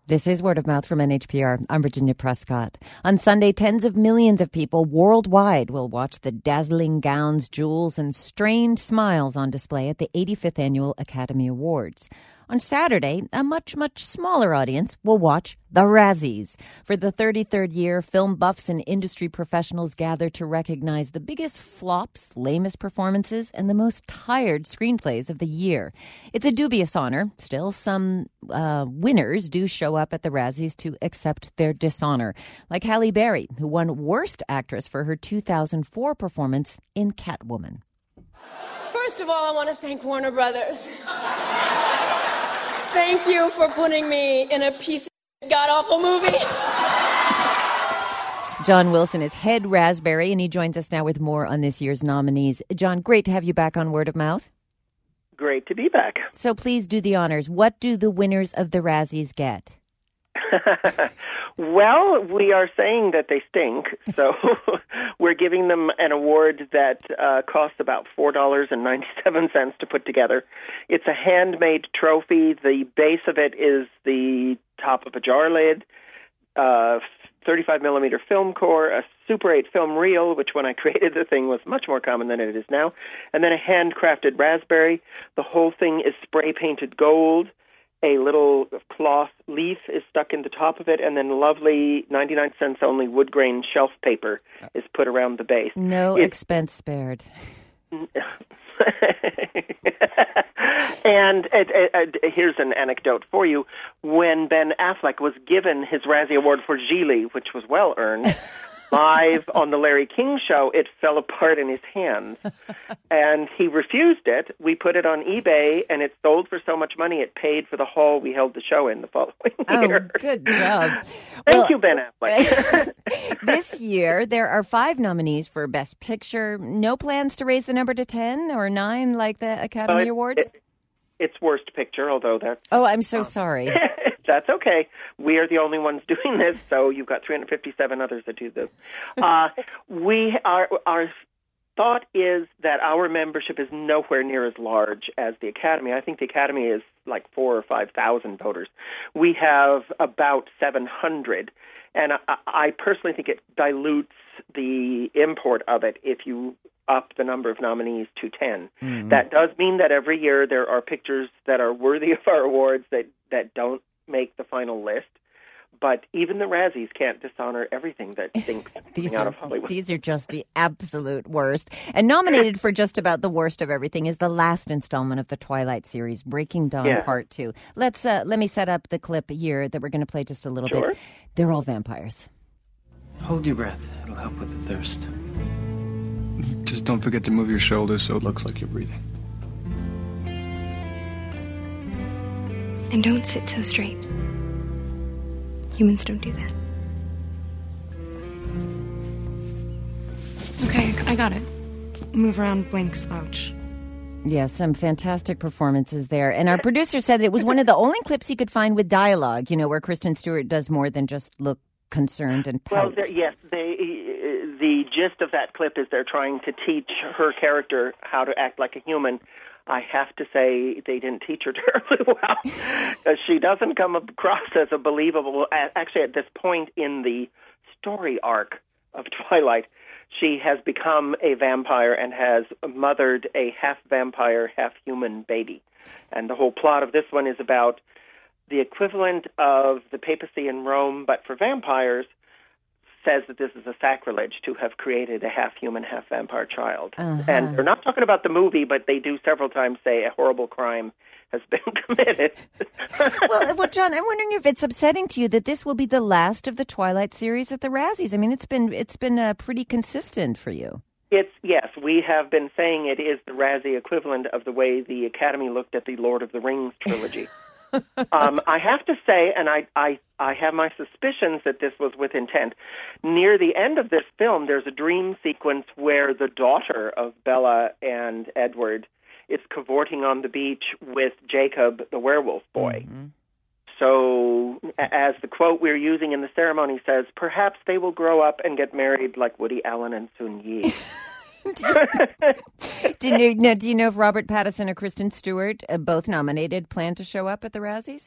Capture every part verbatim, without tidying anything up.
This is Word of Mouth from N H P R. I'm Virginia Prescott. On Sunday, tens of millions of people worldwide will watch the dazzling gowns, jewels, and strained smiles on display at the eighty-fifth Annual Academy Awards. On Saturday, a much, much smaller audience will watch the Razzies. For the thirty-third year, film buffs and industry professionals gather to recognize the biggest flops, lamest performances, and the most tired screenplays of the year. It's a dubious honor. Still, some uh, winners do show up at the Razzies to accept their dishonor, like Halle Berry, who won Worst Actress for her two thousand four performance in Catwoman. First of all, I want to thank Warner Brothers. Thank you for putting me in a piece of god-awful movie. John Wilson is head Raspberry, and he joins us now with more on this year's nominees. John, great to have you back on Word of Mouth. Great to be back. So please do the honors. What do the winners of the Razzies get? Well, we are saying that they stink, so we're giving them an award that uh, costs about four dollars and ninety-seven cents to put together. It's a handmade trophy. The base of it is the top of a jar lid, uh, thirty-five millimeter film core, a Super eight film reel, which when I created the thing was much more common than it is now, and then a handcrafted raspberry. The whole thing is spray-painted gold. A little cloth leaf is stuck in the top of it, and then lovely ninety-nine cents only wood grain shelf paper is put around the base. No it's, expense spared. And it, it, it, here's an anecdote for you. When Ben Affleck was given his Razzie Award for Gigli, which was well earned, live on the Larry King Show, it fell apart in his hands. And he refused it. We put it on eBay, and it sold for so much money it paid for the hall we held the show in the following year. Oh, good job. Thank well, you, Ben Affleck. This year, there are five nominees for Best Picture. No plans to raise the number to ten or nine like the Academy well, it, Awards? It, it's Worst Picture, although that's... Oh, I'm so um, sorry. That's okay. We are the only ones doing this, so you've got three hundred fifty-seven others that do this. Uh, we are, our thought is that our membership is nowhere near as large as the Academy. I think the Academy is like four or five thousand voters. We have about seven hundred, and I, I personally think it dilutes the import of it if you up the number of nominees to ten. Mm-hmm. That does mean that every year there are pictures that are worthy of our awards that, that don't make the final list. But even the Razzies can't dishonor everything that stinks these out are, of Hollywood. These are just the absolute worst. And nominated for just about the worst of everything is the last installment of the Twilight series, Breaking Dawn yeah. Part two. Let's uh, let me set up the clip here that we're going to play just a little sure. bit. They're all vampires. Hold your breath. It'll help with the thirst. Just don't forget to move your shoulders so it looks like you're breathing. And don't sit so straight. Humans don't do that. Okay, I got it. Move around, blink, slouch. Yeah, some fantastic performances there. And our producer said that it was one of the only clips he could find with dialogue, you know, where Kristen Stewart does more than just look concerned and pout. Well, yes, they, the gist of that clip is they're trying to teach her character how to act like a human. I have to say they didn't teach her terribly well. She doesn't come across as a believable... Actually, at this point in the story arc of Twilight, she has become a vampire and has mothered a half-vampire, half-human baby. And the whole plot of this one is about the equivalent of the papacy in Rome, but for vampires, says that this is a sacrilege to have created a half-human, half-vampire child. Uh-huh. And they're not talking about the movie, but they do several times say a horrible crime has been committed. well, well, John, I'm wondering if it's upsetting to you that this will be the last of the Twilight series at the Razzies. I mean, it's been it's been uh, pretty consistent for you. It's yes, we have been saying it is the Razzie equivalent of the way the Academy looked at the Lord of the Rings trilogy. um, I have to say, and I, I, I have my suspicions that this was with intent. Near the end of this film, there's a dream sequence where the daughter of Bella and Edward is cavorting on the beach with Jacob, the werewolf boy. Mm-hmm. So, as the quote we're using in the ceremony says, perhaps they will grow up and get married like Woody Allen and Sun Yi. do, you, do, you know, do you know if Robert Pattinson or Kristen Stewart, uh, both nominated, plan to show up at the Razzies?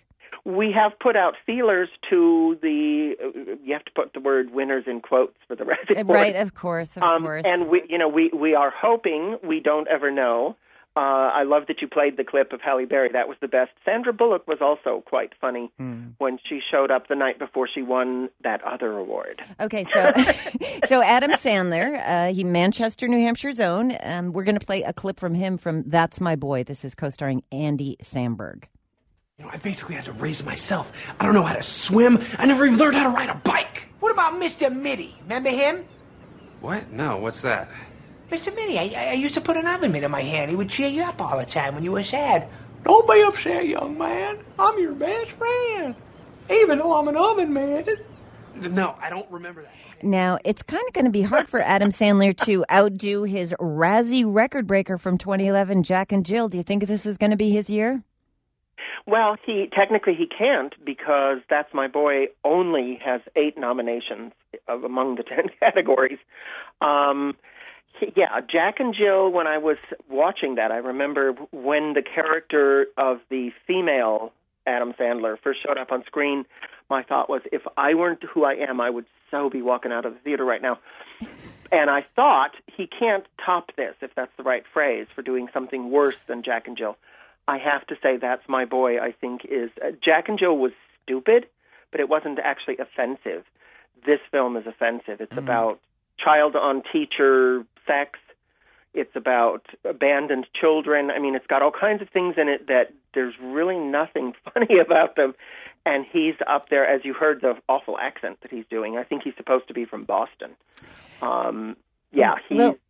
we have put out feelers to the, you have to put the word winners in quotes for the Razzie Awards. Right, of course, of um, course. And, we, you know, we, we are hoping, we don't ever know. Uh, I love that you played the clip of Halle Berry. That was the best. Sandra Bullock was also quite funny mm. when she showed up the night before she won that other award. Okay, so so Adam Sandler, uh, he Manchester, New Hampshire's own. Um, we're going to play a clip from him from That's My Boy. This is co-starring Andy Samberg. You know, I basically had to raise myself. I don't know how to swim. I never even learned how to ride a bike. What about Mister Mitty? Remember him? What? No, what's that? Mister Mitty, I, I used to put an oven mitt in my hand. He would cheer you up all the time when you were sad. Don't be upset, young man. I'm your best friend. Even though I'm an oven mitt. No, I don't remember that. Now, it's kind of going to be hard for Adam Sandler to outdo his Razzie record breaker from twenty eleven, Jack and Jill. Do you think this is going to be his year? Well, he technically he can't because That's My Boy only has eight nominations of, among the ten categories. Um... Yeah, Jack and Jill, when I was watching that, I remember when the character of the female Adam Sandler first showed up on screen, my thought was, if I weren't who I am, I would so be walking out of the theater right now. And I thought, he can't top this, if that's the right phrase, for doing something worse than Jack and Jill. I have to say That's My Boy, I think, is... Uh, Jack and Jill was stupid, but it wasn't actually offensive. This film is offensive. It's mm. about child-on-teacher sex. It's about abandoned children. I mean, it's got all kinds of things in it that there's really nothing funny about them. And he's up there, as you heard the awful accent that he's doing. I think he's supposed to be from Boston. Um, yeah, he's... Well,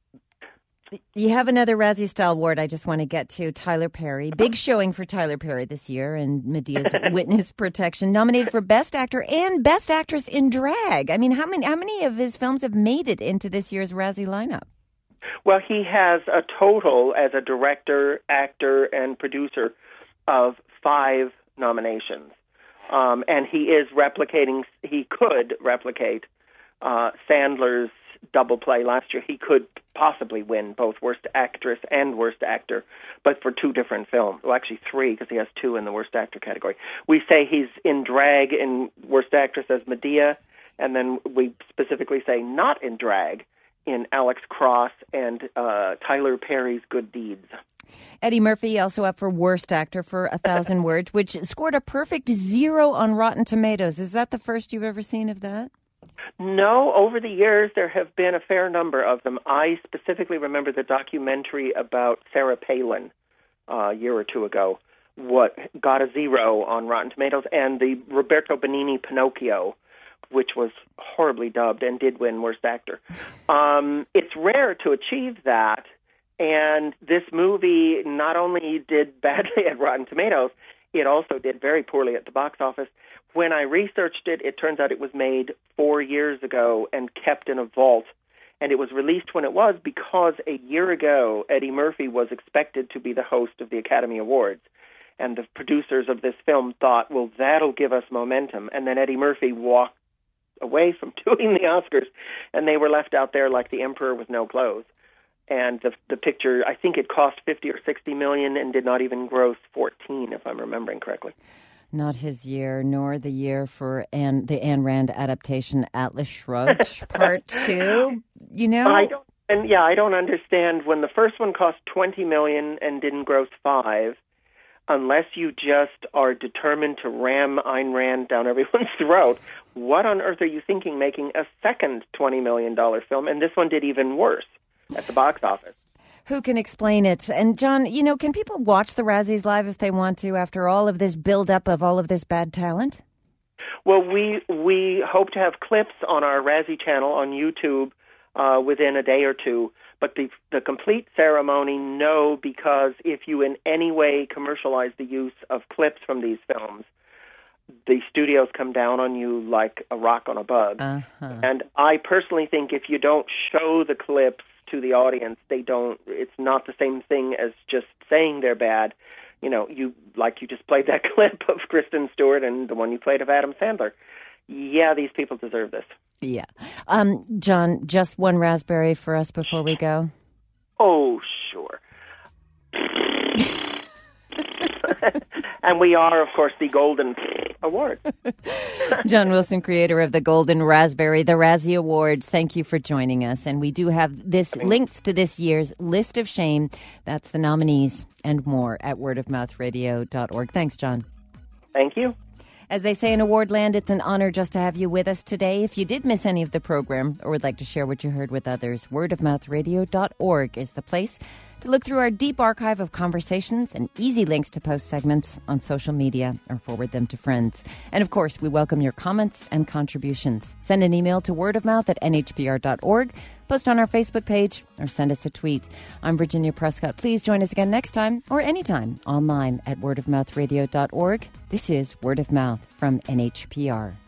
you have another Razzie Style award I just want to get to, Tyler Perry. Big showing for Tyler Perry this year in Medea's Witness Protection, nominated for Best Actor and Best Actress in Drag. I mean, how many how many of his films have made it into this year's Razzie lineup? Well, he has a total as a director, actor, and producer of five nominations. Um, and he is replicating, he could replicate uh, Sandler's double play last year. He could possibly win both Worst Actress and Worst Actor, but for two different films. Well, actually three, because he has two in the Worst Actor category. We say he's in drag in Worst Actress as Medea, and then we specifically say not in drag in Alex Cross and uh, Tyler Perry's Good Deeds. Eddie Murphy also up for Worst Actor for A Thousand Words, which scored a perfect zero on Rotten Tomatoes. Is that the first you've ever seen of that? No, over the years there have been a fair number of them. I specifically remember the documentary about Sarah Palin uh, a year or two ago, what got a zero on Rotten Tomatoes, and the Roberto Benigni Pinocchio, which was horribly dubbed and did win Worst Actor. Um, it's rare to achieve that, and this movie not only did badly at Rotten Tomatoes, it also did very poorly at the box office. When I researched it, it turns out it was made four years ago and kept in a vault, and it was released when it was because a year ago, Eddie Murphy was expected to be the host of the Academy Awards. And the producers of this film thought, well, that'll give us momentum. And then Eddie Murphy walked away from doing the Oscars, and they were left out there like the emperor with no clothes. And the the picture, I think it cost fifty or sixty million and did not even gross fourteen, if I'm remembering correctly. Not his year, nor the year for Anne, the Ayn Rand adaptation Atlas Shrugged Part Two. You know, I don't, and yeah, I don't understand when the first one cost twenty million and didn't gross five. Unless you just are determined to ram Ayn Rand down everyone's throat, what on earth are you thinking making a second twenty million dollars film? And this one did even worse at the box office. Who can explain it? And, John, you know, can people watch the Razzies live if they want to after all of this build-up of all of this bad talent? Well, we we hope to have clips on our Razzie channel on YouTube uh, within a day or two. But the the complete ceremony, no, because if you in any way commercialize the use of clips from these films, the studios come down on you like a rock on a bug. Uh-huh. And I personally think if you don't show the clips to the audience, they don't. It's not the same thing as just saying they're bad. You know, you like you just played that clip of Kristen Stewart and the one you played of Adam Sandler. Yeah, these people deserve this. Yeah. Um, John, just one raspberry for us before we go. Oh, sure. And we are, of course, the golden award. John Wilson, creator of the Golden Raspberry, the Razzie Awards. Thank you for joining us. And we do have this links to this year's list of shame. That's the nominees and more at word of mouth radio dot org. Thanks, John. Thank you. As they say in Awardland, it's an honor just to have you with us today. If you did miss any of the program or would like to share what you heard with others, word of mouth radio dot org is the place to look through our deep archive of conversations and easy links to post segments on social media or forward them to friends. And of course, we welcome your comments and contributions. Send an email to wordofmouth at n h p r dot org, post on our Facebook page, or send us a tweet. I'm Virginia Prescott. Please join us again next time or anytime online at word of mouth radio dot org. This is Word of Mouth from N H P R.